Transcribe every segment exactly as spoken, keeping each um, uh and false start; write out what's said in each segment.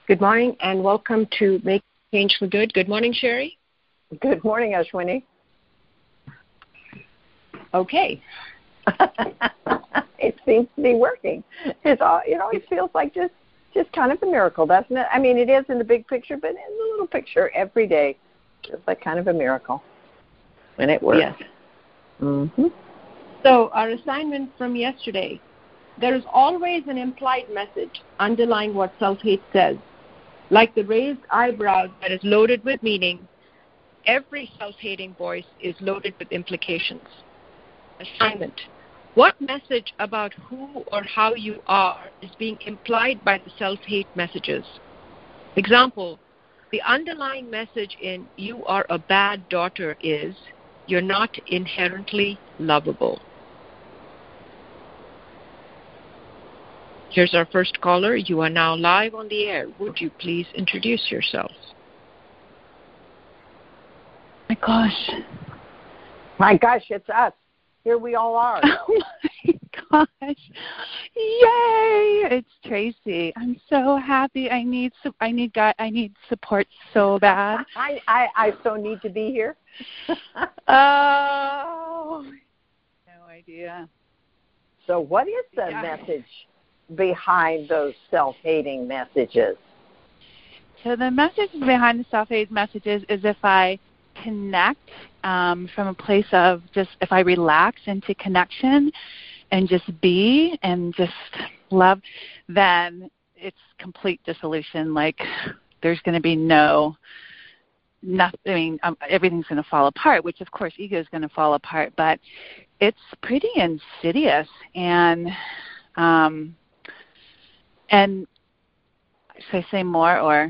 Good morning and welcome to Make Change for Good. Good morning, Sherry. Good morning, Ashwini. Okay. It seems to be working. It's all, it always feels like just, just kind of a miracle, doesn't it? I mean, it is in the big picture, but in the little picture every day, it's like kind of a miracle when it works. Yes. Mm-hmm. So our assignment from yesterday, there is always an implied message underlying what self-hate says. Like the raised eyebrow that is loaded with meaning, every self-hating voice is loaded with implications. Assignment. What message about who or how you are is being implied by the self-hate messages? Example, the underlying message in you are a bad daughter is you're not inherently lovable. Here's our first caller. You are now live on the air. Would you please introduce yourself? My gosh. My gosh, it's us. Here we all are. Oh my gosh. Yay. It's Tracy. I'm so happy. I need su- I need God, I need support so bad. I, I, I so need to be here. Oh. No idea. So what is the Yeah. message behind those self-hating messages? So the message behind the self-hate messages is if I connect um, from a place of just, if I relax into connection and just be and just love, then it's complete dissolution. Like there's going to be no, nothing, I mean, um, everything's going to fall apart, which of course ego is going to fall apart, but it's pretty insidious. And um, And should I say more or?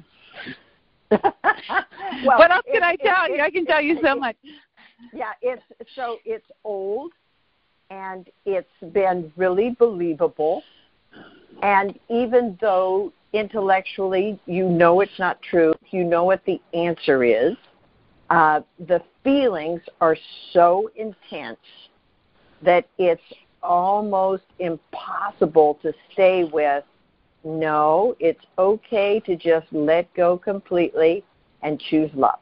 Well, what else can it, I tell it, you? It, I can tell you so it, much. Yeah, it's so it's old, and it's been really believable. And even though intellectually you know it's not true, you know what the answer is, uh, the feelings are so intense that it's almost impossible to stay with. No, it's okay to just let go completely and choose love.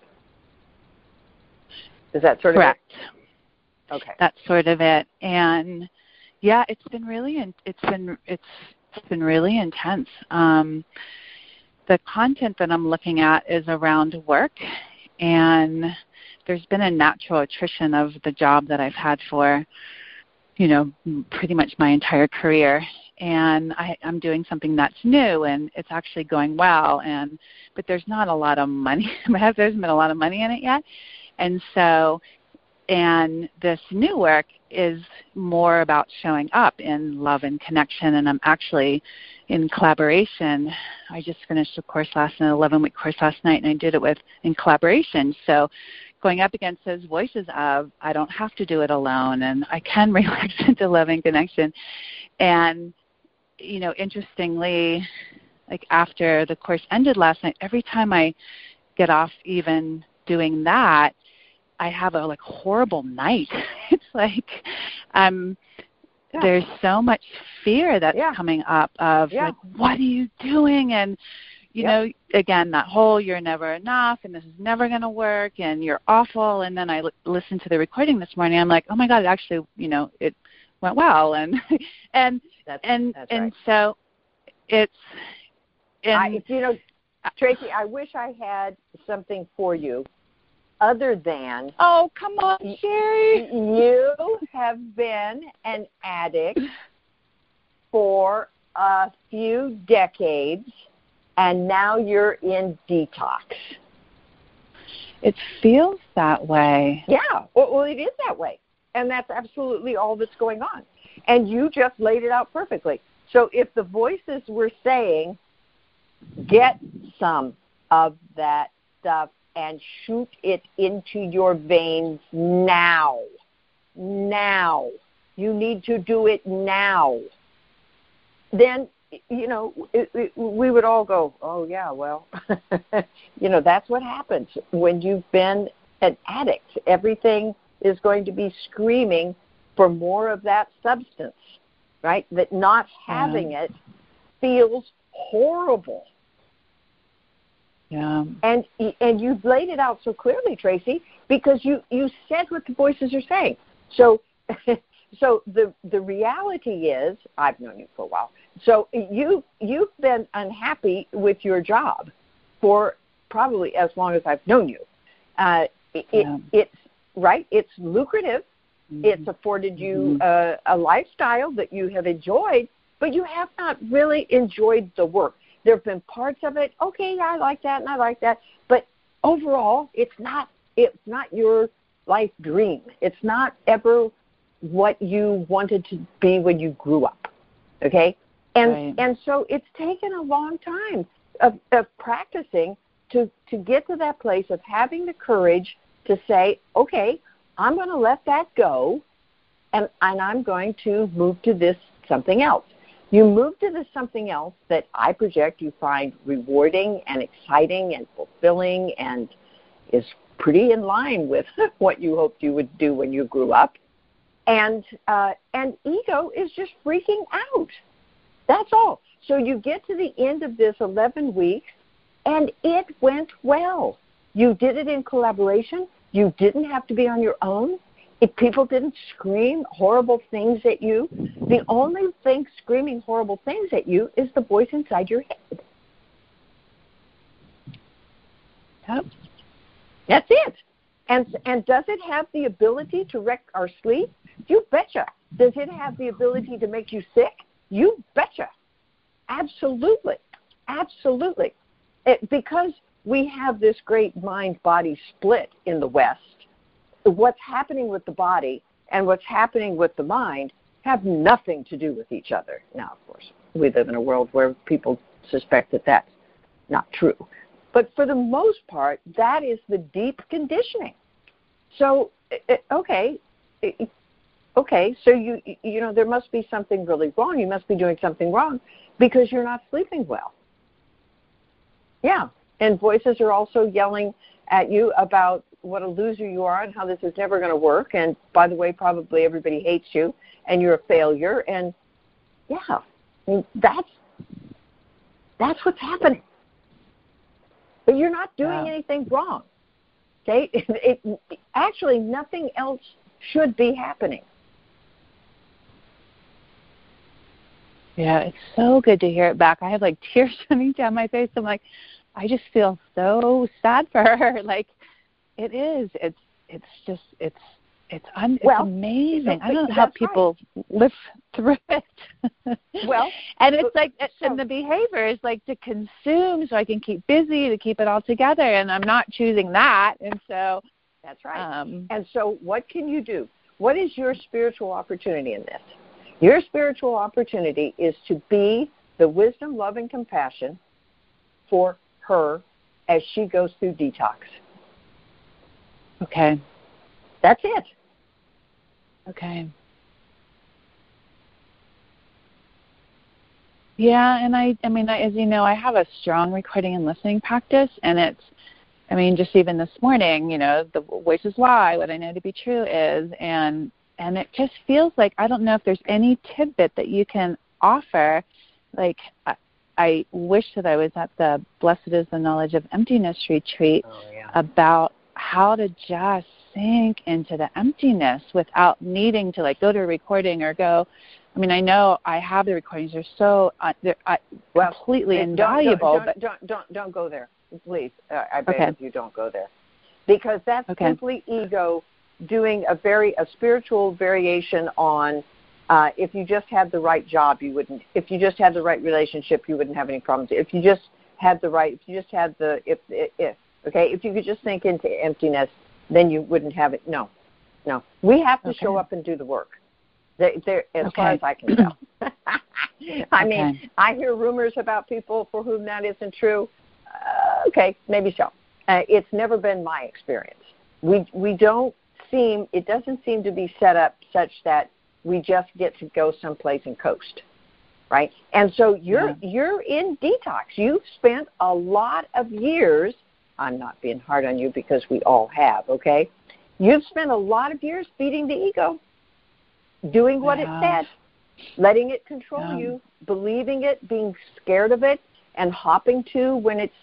Is that sort Correct. of it? Okay. That's sort of it. And yeah, it's been really, it's been, it's, it's been really intense. Um, the content that I'm looking at is around work, and there's been a natural attrition of the job that I've had for, you know, pretty much my entire career. And I, I'm doing something that's new, and it's actually going well. And but there's not a lot of money. there hasn't been a lot of money in it yet. And so, and this new work is more about showing up in love and connection. And I'm actually in collaboration. I just finished a course last night, an eleven-week course last night, and I did it with in collaboration. So going up against those voices of I don't have to do it alone, and I can relax into love and connection. And you know, interestingly, like after the course ended last night, every time I get off even doing that, I have a like horrible night. It's like um, yeah. there's so much fear that's yeah. coming up of yeah. like, what are you doing? And you yep. know, again, that whole you're never enough and this is never going to work and you're awful. And then I l- listened to the recording this morning. I'm like, oh my God, it actually, you know, it went well. And and that's, and that's and right. so it's. And, I, you know, Tracy, I wish I had something for you other than. Oh, come on, Sherry. You have been an addict for a few decades, and now you're in detox. It feels that way. Yeah, well, well, it is that way, and that's absolutely all that's going on. And you just laid it out perfectly. So if the voices were saying, get some of that stuff and shoot it into your veins now, now, you need to do it now, then, you know, it, it, we would all go, oh, yeah, well, you know, that's what happens when you've been an addict. Everything is going to be screaming for more of that substance, right? That not having yeah. it feels horrible. Yeah. And and you've laid it out so clearly, Tracy, because you, you said what the voices are saying. So so the the reality is, I've known you for a while. So you you've been unhappy with your job for probably as long as I've known you. Uh, it, yeah. It's right. It's lucrative. Mm-hmm. It's afforded you uh, a lifestyle that you have enjoyed, but you have not really enjoyed the work. There have been parts of it, okay, I like that and I like that, but overall, it's not it's not your life dream. It's not ever what you wanted to be when you grew up, okay? And right. and so it's taken a long time of, of practicing to, to get to that place of having the courage to say, okay, I'm going to let that go, and, and I'm going to move to this something else. You move to this something else that I project you find rewarding and exciting and fulfilling and is pretty in line with what you hoped you would do when you grew up. And uh, and ego is just freaking out. That's all. So you get to the end of this eleven weeks, and it went well. You did it in collaboration. You didn't have to be on your own. If people didn't scream horrible things at you, the only thing screaming horrible things at you is the voice inside your head. Yep. That's it. And and does it have the ability to wreck our sleep? You betcha. Does it have the ability to make you sick? You betcha. Absolutely. Absolutely. It, because we have this great mind-body split in the West, what's happening with the body and what's happening with the mind have nothing to do with each other. Now, of course, we live in a world where people suspect that that's not true. But for the most part, that is the deep conditioning. So, okay, okay, so you you know, there must be something really wrong. You must be doing something wrong because you're not sleeping well. Yeah, and voices are also yelling at you about what a loser you are and how this is never going to work. And by the way, probably everybody hates you and you're a failure. And yeah, I mean, that's that's what's happening. But you're not doing yeah. anything wrong. Okay, it, it, actually, nothing else should be happening. Yeah, it's so good to hear it back. I have like tears running down my face. I'm like, I just feel so sad for her. Like, it is. It's it's just it's it's, un, it's well, amazing. I don't know how people right. live through it. Well, and it's like so, and the behavior is like to consume so I can keep busy, to keep it all together, and I'm not choosing that. And so that's right. Um, and so what can you do? What is your spiritual opportunity in this? Your spiritual opportunity is to be the wisdom, love, and compassion for her as she goes through detox. Okay. That's it. Okay. Yeah, and I, I mean, I, as you know, I have a strong recording and listening practice, and it's, I mean, just even this morning, you know, the voices lie, what I know to be true is, and and it just feels like, I don't know if there's any tidbit that you can offer. Like, I, I wish that I was at the Blessed is the Knowledge of Emptiness retreat oh, yeah. about how to just sink into the emptiness without needing to, like, go to a recording or go. I mean, I know I have the recordings. They're so uh, they're uh, well, completely don't, invaluable. Don't, but don't, don't, don't go there, please. Uh, I beg okay. of you, don't go there, because that's okay. simply ego doing a very a spiritual variation on. Uh, if you just had the right job, you wouldn't. If you just had the right relationship, you wouldn't have any problems. If you just had the right, if you just had the if if okay, if you could just sink into emptiness, then you wouldn't have it. No, no. We have to okay. show up and do the work. They're, they're, as okay. far as I can tell. I okay. mean, I hear rumors about people for whom that isn't true. Uh, okay, maybe so. Uh, it's never been my experience. We we don't seem. It doesn't seem to be set up such that we just get to go someplace and coast, right? And so you're yeah. you're in detox. You've spent a lot of years. I'm not being hard on you because we all have. Okay, you've spent a lot of years feeding the ego. Doing what yeah. it said, letting it control yeah. you, believing it, being scared of it, and hopping to when it's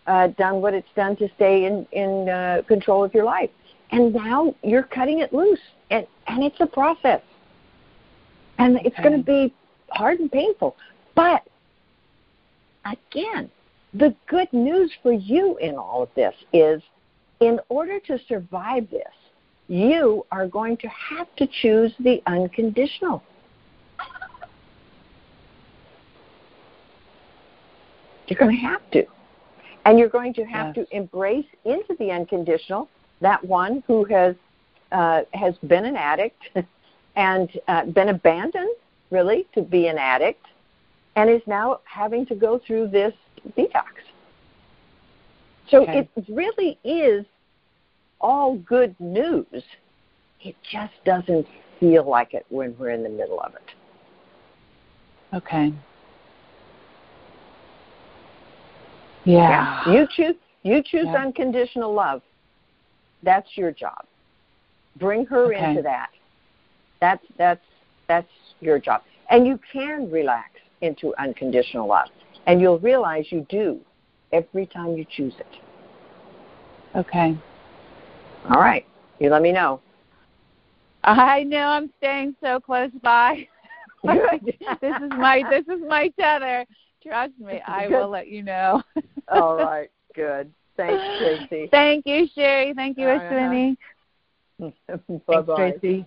uh, done what it's done to stay in, in uh, control of your life. And now you're cutting it loose, and, and it's a process. And it's Okay. going to be hard and painful. But, again, the good news for you in all of this is, in order to survive this, you are going to have to choose the unconditional. You're going to have to. And you're going to have Yes. to embrace into the unconditional that one who has uh, has been an addict and uh, been abandoned, really, to be an addict, and is now having to go through this detox. So Okay. it really is all good news. It just doesn't feel like it when we're in the middle of it. Okay. Yeah. You choose you choose Yeah. unconditional love. That's your job. Bring her Okay. into that. That's that's that's your job. And you can relax into unconditional love. And you'll realize you do every time you choose it. Okay. All right. You let me know. I know I'm staying so close by. Good. this is my this is my tether. Trust me, I Good. will let you know. All right. Good. Thanks, Tracy. Thank you, Sherry. Thank you, Uh-huh. Ashwini. Bye-bye. Thanks, Tracy.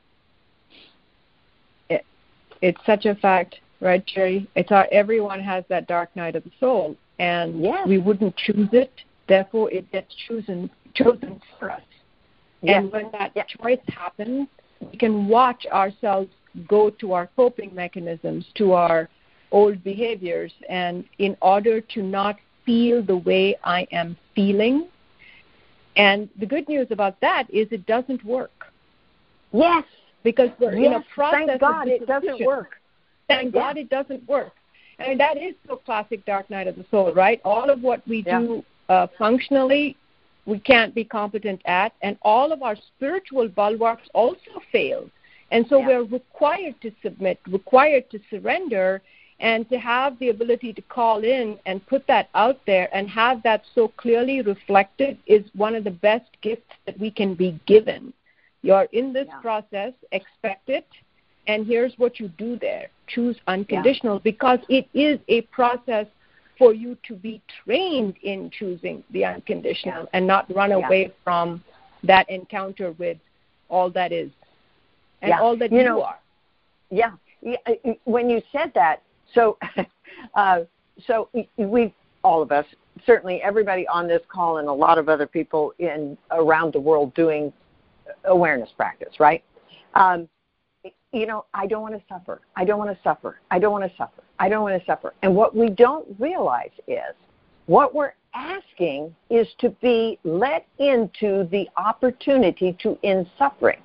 It, it's such a fact, right, Sherry? It's our, everyone has that dark night of the soul, and Yes. we wouldn't choose it. Therefore, it gets chosen chosen for us. Yes. And when that Yes. choice happens, we can watch ourselves go to our coping mechanisms, to our old behaviors, and in order to not feel the way I am feeling. And the good news about that is it doesn't work, Yes. because we're in a Yes. process Thank God of it doesn't dissolution. work. Thank Yeah. God it doesn't work. I mean, that is so classic Dark Night of the Soul, right? All of what we Yeah. do uh, functionally, we can't be competent at, and all of our spiritual bulwarks also fail. And so Yeah. we're required to submit, required to surrender, and to have the ability to call in and put that out there and have that so clearly reflected is one of the best gifts that we can be given. You're in this Yeah. process, expect it, and here's what you do there. Choose unconditional, yeah. because it is a process for you to be trained in choosing the unconditional, yeah. and not run yeah. away from that encounter with all that is and yeah. all that you, you know, are. Yeah. yeah. When you said that, so uh, so we, all of us, certainly everybody on this call and a lot of other people in around the world doing awareness practice, right? Um, you know, I don't want to suffer. I don't want to suffer. I don't want to suffer. I don't want to suffer. And what we don't realize is what we're asking is to be let into the opportunity to end suffering.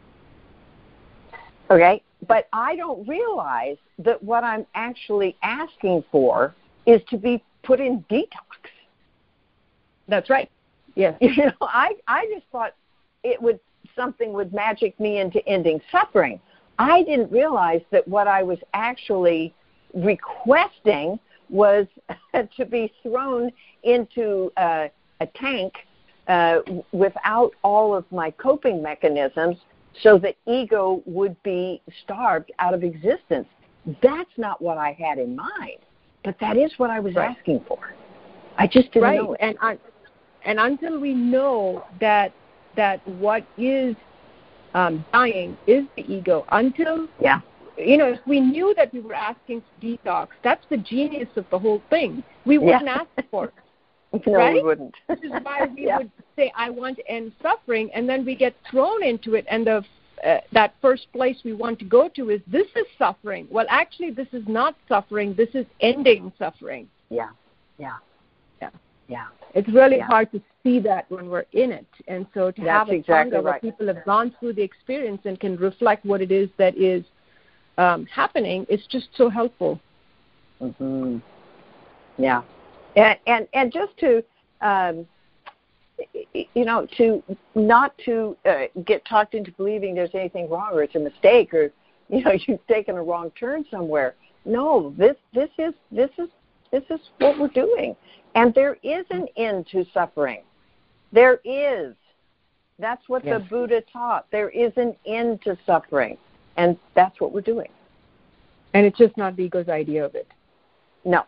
Okay? But I don't realize that what I'm actually asking for is to be put in detox. That's right. Yes. You know, I, I just thought it would something would magic me into ending suffering. I didn't realize that what I was actually requesting was to be thrown into uh, a tank uh, without all of my coping mechanisms so that ego would be starved out of existence. That's not what I had in mind, but that is what I was right. asking for. I just didn't right. know it. And, I, and until we know that that what is um, dying is the ego, until, yeah. you know, if we knew that we were asking for detox, that's the genius of the whole thing. We wouldn't yeah. ask for it. No, right? we wouldn't. Which is why we yeah. would say, I want to end suffering, and then we get thrown into it, and the uh, that first place we want to go to is, this is suffering. Well, actually, this is not suffering. This is ending suffering. Yeah, yeah, yeah. Yeah. It's really yeah. hard to see that when we're in it. And so to That's have a exactly Sangha where right. people have gone through the experience and can reflect what it is that is um, happening, is just so helpful. Mm-hmm. Yeah. And, and, and just to, um, you know, to not to uh, get talked into believing there's anything wrong or it's a mistake or, you know, you've taken a wrong turn somewhere. No, this, this is, this is, this is what we're doing. And there is an end to suffering. There is. That's what yes. the Buddha taught. There is an end to suffering. And that's what we're doing. And it's just not the ego's idea of it. No.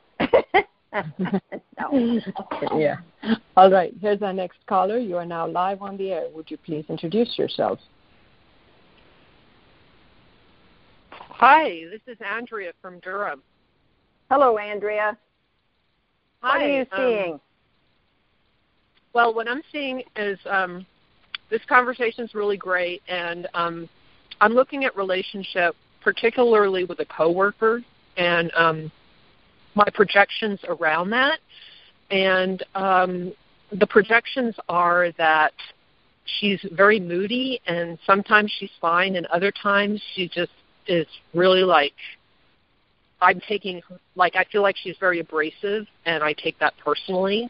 no. Yeah. All right. Here's our next caller. You are now live on the air. Would you please introduce yourselves? Hi, this is Andrea from Durham. Hello, Andrea. Hi. What are you seeing? Um, well, what I'm seeing is um, this conversation is really great, and um, I'm looking at relationship, particularly with a coworker, and um, my projections around that. And um, the projections are that she's very moody, and sometimes she's fine, and other times she just is really like, I'm taking, like, I feel like she's very abrasive, and I take that personally.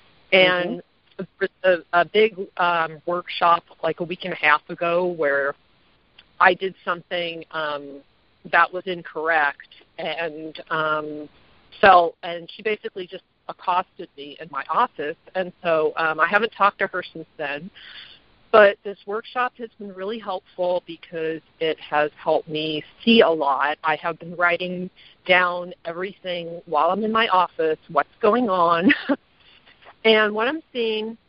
And mm-hmm. a, a big um, workshop like a week and a half ago where I did something um, that was incorrect, and um, felt, and she basically just accosted me in my office. And so um, I haven't talked to her since then. But this workshop has been really helpful because it has helped me see a lot. I have been writing down everything while I'm in my office, what's going on. And what I'm seeing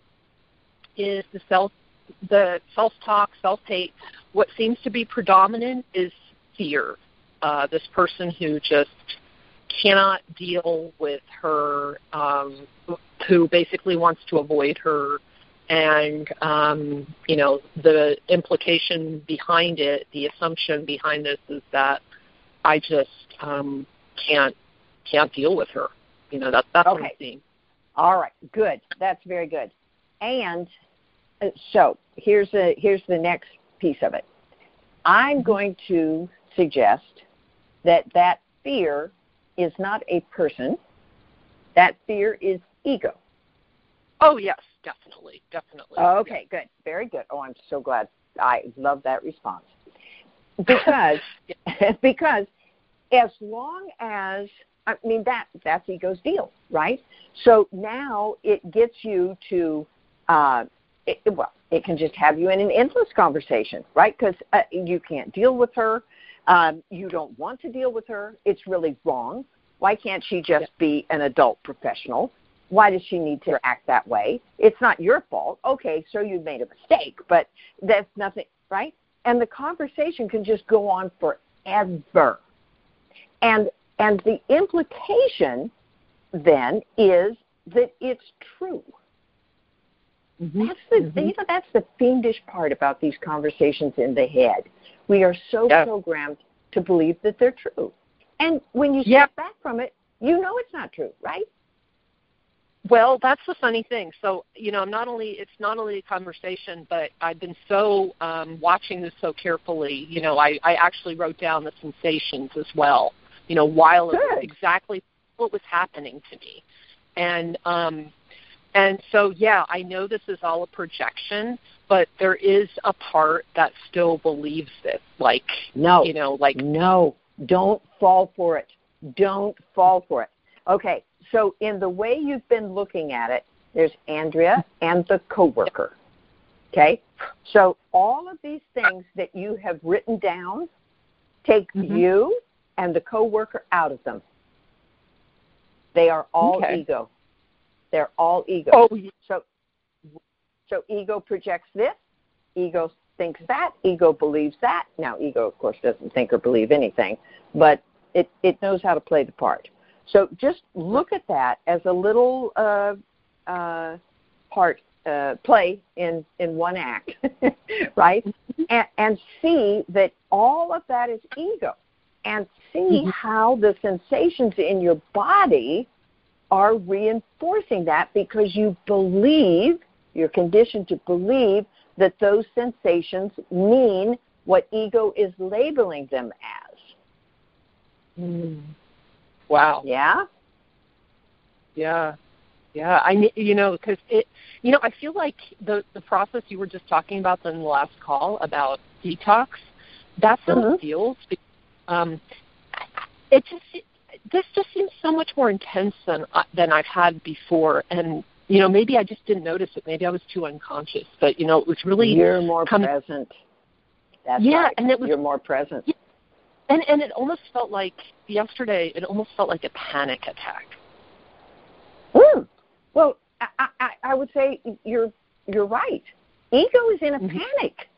is the self, the self-talk, self-hate. What seems to be predominant is fear. Uh, this person who just cannot deal with her, um, who basically wants to avoid her. And, um, you know, the implication behind it, the assumption behind this is that I just um, can't can't deal with her. You know, that, that's okay. what I'm seeing. All right, good. That's very good. And uh, so here's a, here's the next piece of it. I'm going to suggest that that fear is not a person. That fear is ego. Oh, yes, definitely, definitely. Okay, good. Very good. Oh, I'm so glad. I love that response. Because, because as long as, I mean, that that's ego's deal, right? So now it gets you to, uh, it, well, it can just have you in an endless conversation, right? Because uh, you can't deal with her. Um, you don't want to deal with her. It's really wrong. Why can't she just be an adult professional? Why does she need to act that way? It's not your fault. Okay, so you made a mistake, but that's nothing, right? And the conversation can just go on forever. And and the implication then is that it's true. Mm-hmm. That's the mm-hmm. you know that's the fiendish part about these conversations in the head. We are so yeah. programmed to believe that they're true. And when you step yeah. back from it, you know it's not true, right? Well, that's the funny thing. So, you know, I'm not only it's not only a conversation, but I've been so um, watching this so carefully. You know, I, I actually wrote down the sensations as well. You know, while it was exactly what was happening to me, and um, and so yeah, I know this is all a projection, but there is a part that still believes this. Like, no, you know, like no, don't fall for it. Don't fall for it. Okay. So in the way you've been looking at it, there's Andrea and the coworker, okay? So all of these things that you have written down, take mm-hmm. you and the coworker out of them. They are all okay. ego. They're all ego. Oh. So, so ego projects this, ego thinks that, ego believes that. Now, ego, of course, doesn't think or believe anything, but it, it knows how to play the part. So just look at that as a little uh, uh, part, uh, play in, in one act, right? And, and see that all of that is ego. And see mm-hmm. how the sensations in your body are reinforcing that because you believe, you're conditioned to believe that those sensations mean what ego is labeling them as. Mm. Wow. Yeah? Yeah. Yeah. I, you know, because it, you know, I feel like the, the process you were just talking about in the last call about detox, that's how mm-hmm. it feels. Um, it just, this just seems so much more intense than uh, than I've had before, and you know, maybe I just didn't notice it. Maybe I was too unconscious, but you know, it was really you're more coming, present. That's yeah, right. and it was you're more present. Yeah, and and it almost felt like yesterday. It almost felt like a panic attack. Mm. Well, I, I, I would say you're you're right. Ego is in a Mm-hmm. panic.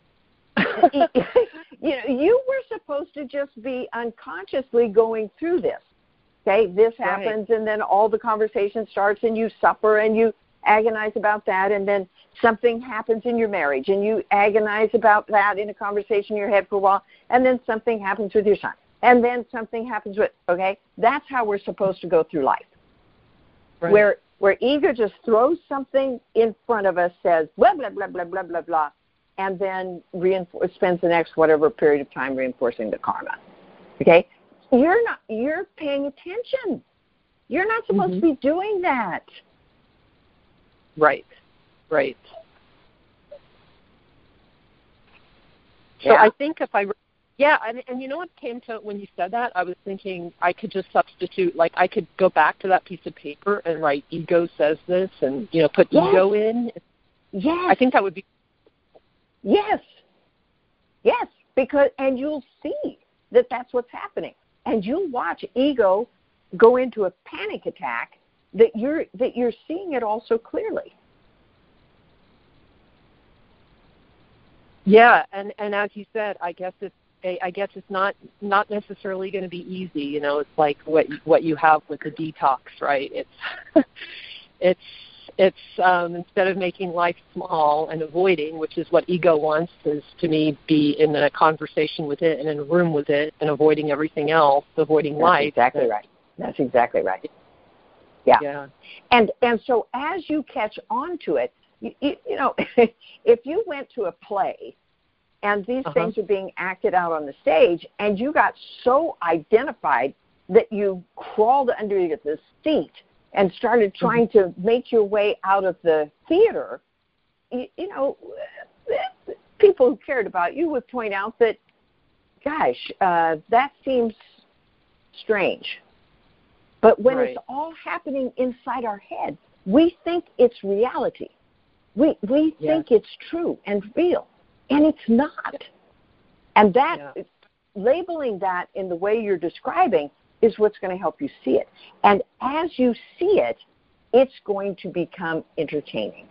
You know, you were supposed to just be unconsciously going through this. Okay, this happens, Right. and then all the conversation starts, and you suffer, and you agonize about that, and then something happens in your marriage, and you agonize about that in a conversation in your head for a while, and then something happens with your son, and then something happens with, okay? That's how we're supposed to go through life. Right. Where where ego just throws something in front of us, says blah, blah, blah, blah, blah, blah, blah, and then reinforce, spends the next whatever period of time reinforcing the karma. Okay? You're not, you're paying attention. You're not supposed Mm-hmm. to be doing that. Right, right. So Yeah. I think if I, yeah, and, and you know what came to when you said that? I was thinking I could just substitute, like I could go back to that piece of paper and write ego says this and, you know, put Yes. ego in. Yes. I think that would be. Yes. Yes, because, and you'll see that that's what's happening. And you'll watch ego go into a panic attack that you're, that you're seeing it all so clearly. Yeah, and, and as you said, I guess it's a, I guess it's not not necessarily going to be easy. You know, it's like what what you have with the detox, right? It's it's it's um, instead of making life small and avoiding, which is what ego wants, is to me be in a conversation with it and in a room with it and avoiding everything else, avoiding That's life. exactly right. That's exactly right. Yeah. Yeah. And and so as you catch on to it, you, you, you know, if you went to a play and these Uh-huh. things are being acted out on the stage and you got so identified that you crawled under the seat and started trying mm-hmm. to make your way out of the theater, you, you know, people who cared about you would point out that, gosh, uh, that seems strange. But when Right. it's all happening inside our head, we think it's reality. We we Yeah. think it's true and real, and it's not. And that, Yeah. labeling that in the way you're describing is what's going to help you see it. And as you see it, it's going to become entertaining.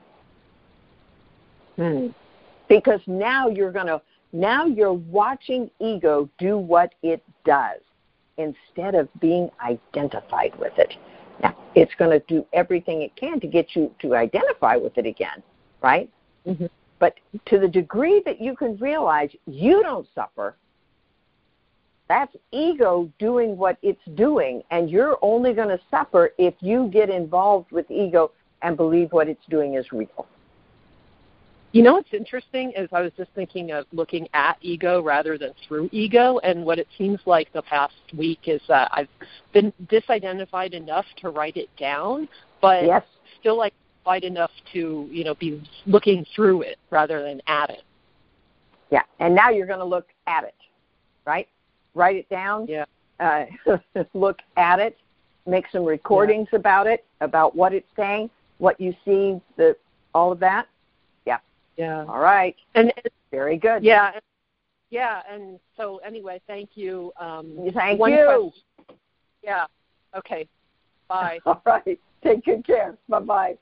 Hmm. Because now you're going to, now you're watching ego do what it does instead of being identified with it. Now, it's going to do everything it can to get you to identify with it again, right? Mm-hmm. But to the degree that you can realize you don't suffer, that's ego doing what it's doing, and you're only going to suffer if you get involved with ego and believe what it's doing is real. You know what's interesting is I was just thinking of looking at ego rather than through ego, and what it seems like the past week is that I've been disidentified enough to write it down, but yes. still identified enough to, you know, be looking through it rather than at it. Yeah, and now you're going to look at it, right? Write it down, yeah. uh, look at it, make some recordings yeah. about it, about what it's saying, what you see, the all of that. Yeah. Yeah. All right. And very good. Yeah. Yeah. And so anyway, thank you. Um, thank one you. Question. Yeah. Okay. Bye. All right. Take good care. Bye-bye.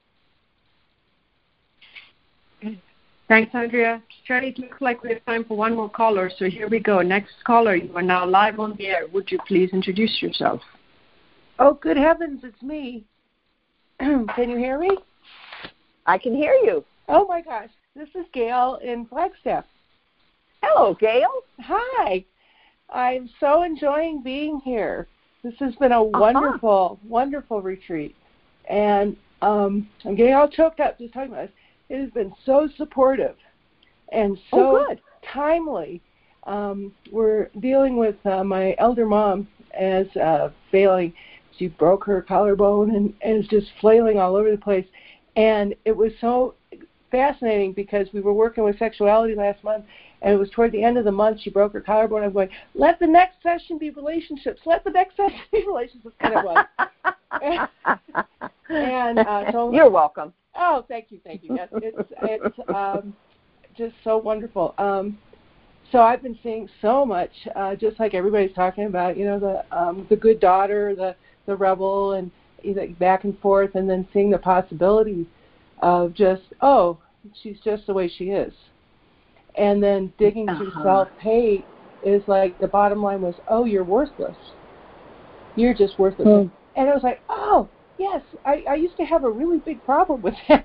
Thanks, Andrea. Sherry, it looks like we have time for one more caller, so here we go. Next caller, you are now live on the air. Would you please introduce yourself? Oh, good heavens, it's me. Can you hear me? I can hear you. Oh, my gosh. This is Gail in Flagstaff. Hello, Gail. Hi. I'm so enjoying being here. This has been a uh-huh. wonderful, wonderful retreat. And I'm getting all choked up just talking about this. It has been so supportive and so oh, good. timely. Um, we're dealing with uh, my elder mom as uh, failing. She broke her collarbone and, and is just flailing all over the place. And it was so fascinating because we were working with sexuality last month, And it was toward the end of the month, she broke her collarbone. I'm going, let the next session be relationships. Let the next session be relationships. Kind of was. and uh, so you're welcome. Oh, thank you, thank you. Yes, it's it's um, just so wonderful. Um, so I've been seeing so much, uh, just like everybody's talking about, you know, the um, the good daughter, the the rebel, and you know, back and forth, and then seeing the possibility of just, oh, she's just the way she is. And then digging uh-huh. through self-hate is like the bottom line was, oh, you're worthless. You're just worthless. Mm. And I was like, oh, yes, I, I used to have a really big problem with that.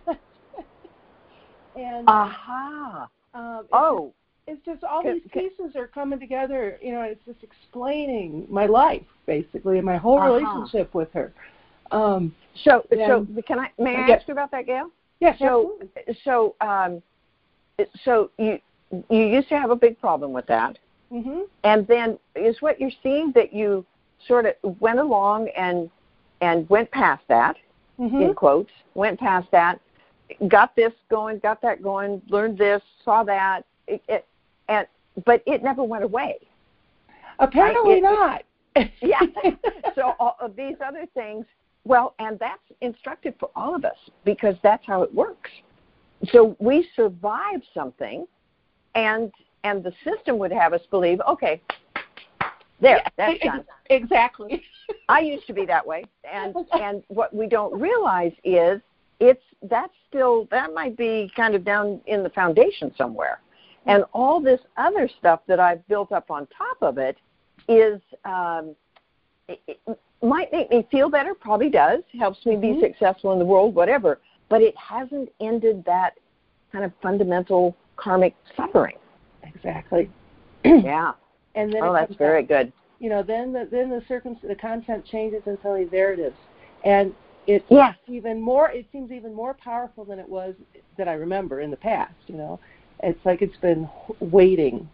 and Aha. Uh-huh. Um, it's oh. Just, it's just all these pieces are coming together, you know, it's just explaining my life, basically, and my whole uh-huh. relationship with her. Um, so, so can I, may I, I ask you about that, Gail? Yes, so, absolutely. So, um, so you, you used to have a big problem with that. Mm-hmm. And then is what you're seeing that you sort of went along and and went past that, mm-hmm. in quotes, went past that, got this going, got that going, learned this, saw that, it, it, and but it never went away. Apparently right? it, not. Yeah. So all of these other things, well, and that's instructive for all of us because that's how it works. So we survive something, and and the system would have us believe, okay, there, yeah, that's done. Exactly. I used to be that way, and and what we don't realize is it's that's still that might be kind of down in the foundation somewhere, and all this other stuff that I've built up on top of it is um, it, it might make me feel better, probably does, helps me mm-hmm. be successful in the world, whatever, but it hasn't ended that kind of fundamental karmic suffering. Exactly. Yeah. And then oh, that's very out, good. You know, then the then the circum the content changes and suddenly there it is, and it's yes. even more. It seems even more powerful than it was that I remember in the past. You know, it's like it's been waiting.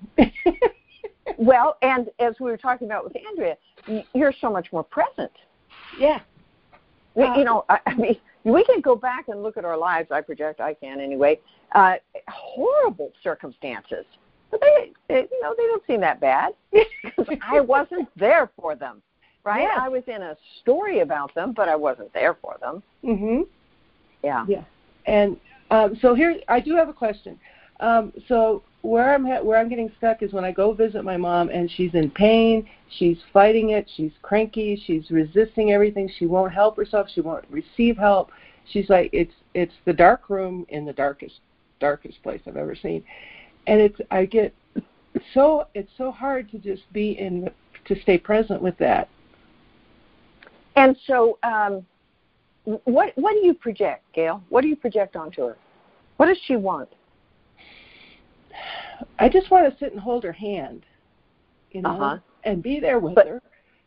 Well, and as we were talking about with Andrea, you're so much more present. Yeah. Uh, you know, I, I mean, we can go back and look at our lives. I project, I can anyway. Uh, horrible circumstances. But they, they, you know, they don't seem that bad because I wasn't there for them, right? Yes. I was in a story about them, but I wasn't there for them. Mhm. Yeah. Yeah. And um, so here, I do have a question. Um, so where I'm ha- where I'm getting stuck is when I go visit my mom and she's in pain, she's fighting it, she's cranky, she's resisting everything, she won't help herself, she won't receive help. She's like, it's it's the dark room in the darkest darkest place I've ever seen. And it's I get so it's so hard to just be in to stay present with that. And so, um, what what do you project, Gail? What do you project onto her? What does she want? I just want to sit and hold her hand, you know, uh-huh. and be there with but, her.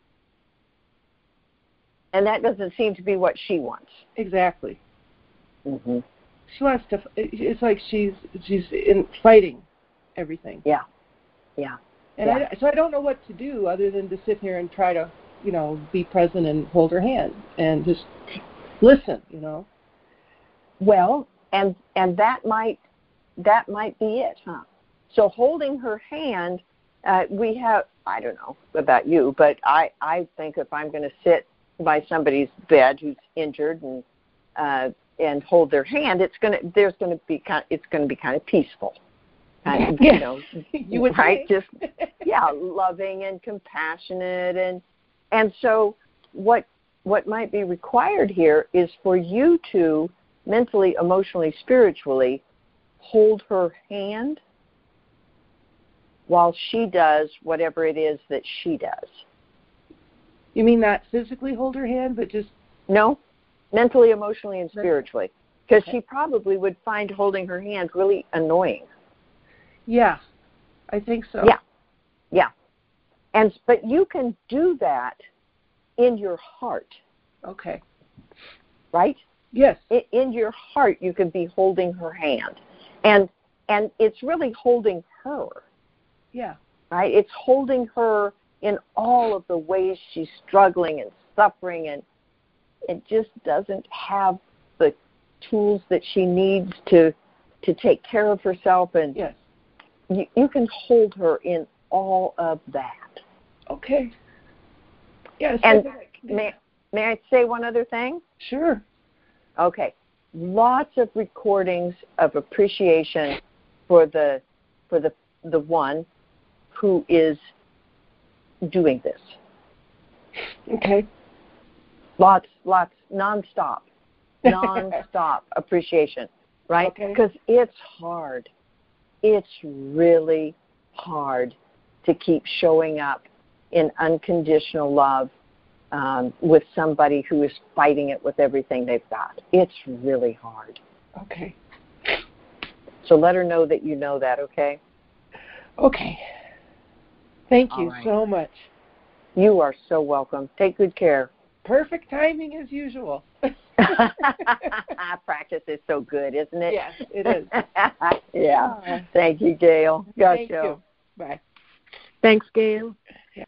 And that doesn't seem to be what she wants. Exactly. Mm-hmm. She wants to. It's like she's she's in fighting everything. Yeah, yeah. And yeah. I, so I don't know what to do other than to sit here and try to, you know, be present and hold her hand and just listen, you know. Well, and and that might that might be it, huh? So holding her hand, uh, we have. I don't know about you, but I I think if I'm going to sit by somebody's bed who's injured and uh, and hold their hand, it's gonna there's going to be kind it's going to be kind of peaceful. And, yeah. you know, you would right? Say. Just yeah, loving and compassionate, and and so what what might be required here is for you to mentally, emotionally, spiritually hold her hand while she does whatever it is that she does. You mean not physically hold her hand, but just no, mentally, emotionally, and spiritually, because okay. she probably would find holding her hand really annoying. Yeah, I think so. Yeah, yeah. And but you can do that in your heart. Okay. Right? Yes. In, in your heart, you can be holding her hand, and and it's really holding her. Yeah. Right? It's holding her in all of the ways she's struggling and suffering, and it just doesn't have the tools that she needs to to take care of herself and. Yes. you, you can hold her in all of that. Okay. Yes. And may, may I say one other thing? Sure. Okay. Lots of recordings of appreciation for the for the the one who is doing this. Okay. Lots, lots, nonstop, nonstop appreciation, right? Because okay. it's hard. It's really hard to keep showing up in unconditional love um, with somebody who is fighting it with everything they've got. It's really hard. Okay. So let her know that you know that, okay? Okay. Thank you right. so much. You are so welcome. Take good care. Perfect timing as usual. Practice is so good, isn't it? Yes, it is. Yeah. Thank you, Gail. Gotcha. Thank you. Bye. Thanks, Gail. Yeah.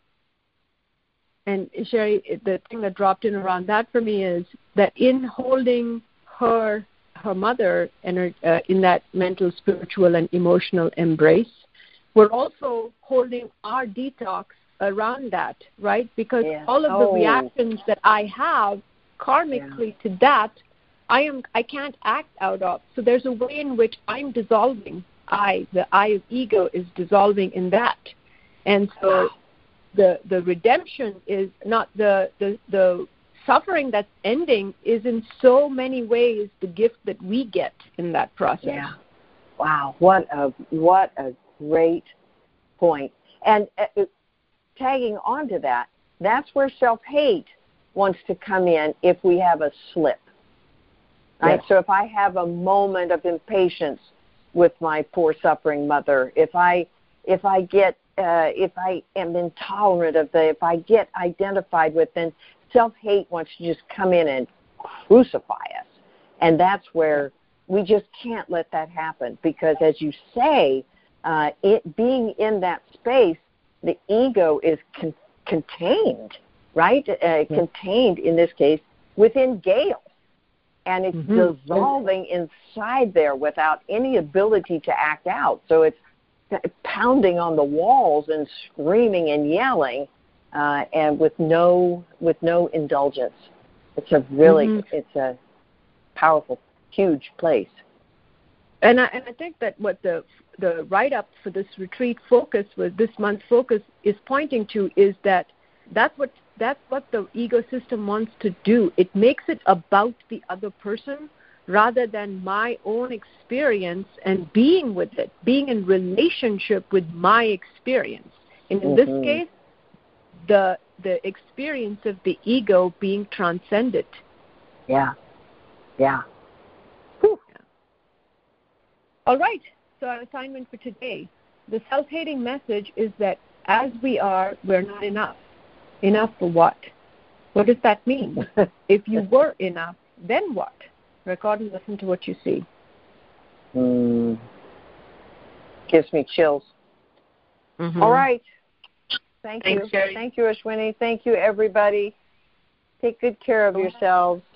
And Sherry, the thing that dropped in around that for me is that in holding her, her mother, and her, uh, in that mental, spiritual, and emotional embrace, we're also holding our detox around that, right? Because yeah. all of oh. the reactions that I have karmically yeah. to that, I am I can't act out of. So there's a way in which I'm dissolving. I, the I of ego, is dissolving in that, and so the the redemption is not the the the suffering that's ending is in so many ways the gift that we get in that process. Yeah. Wow. What a what a great point. And uh, tagging on to that, that's where self-hate wants to come in if we have a slip. Right? Yes. So if I have a moment of impatience with my poor suffering mother, if I if I get uh, if I am intolerant of the, if I get identified with, then self-hate wants to just come in and crucify us. And that's where we just can't let that happen, because as you say, uh, it being in that space, the ego is con- contained, right? Uh, yeah. Contained, in this case, within Gail. And it's mm-hmm. dissolving inside there without any ability to act out. So it's pounding on the walls and screaming and yelling, uh, and with no with no indulgence. It's a really, mm-hmm. it's a powerful, huge place. And I, and I think that what the the write-up for this retreat focus was, this month's focus is pointing to, is that that's what that's what the ego system wants to do. It makes it about the other person rather than my own experience and being with it, being in relationship with my experience. And in mm-hmm. this case, the the experience of the ego being transcended. Yeah. Yeah. All right, so our assignment for today, the self-hating message is that as we are, we're not enough. Enough for what? What does that mean? If you were enough, then what? Record and listen to what you see. Mm. Gives me chills. Mm-hmm. All right. Thank Thanks, you. Sherry. Thank you, Ashwini. Thank you, everybody. Take good care of yourselves.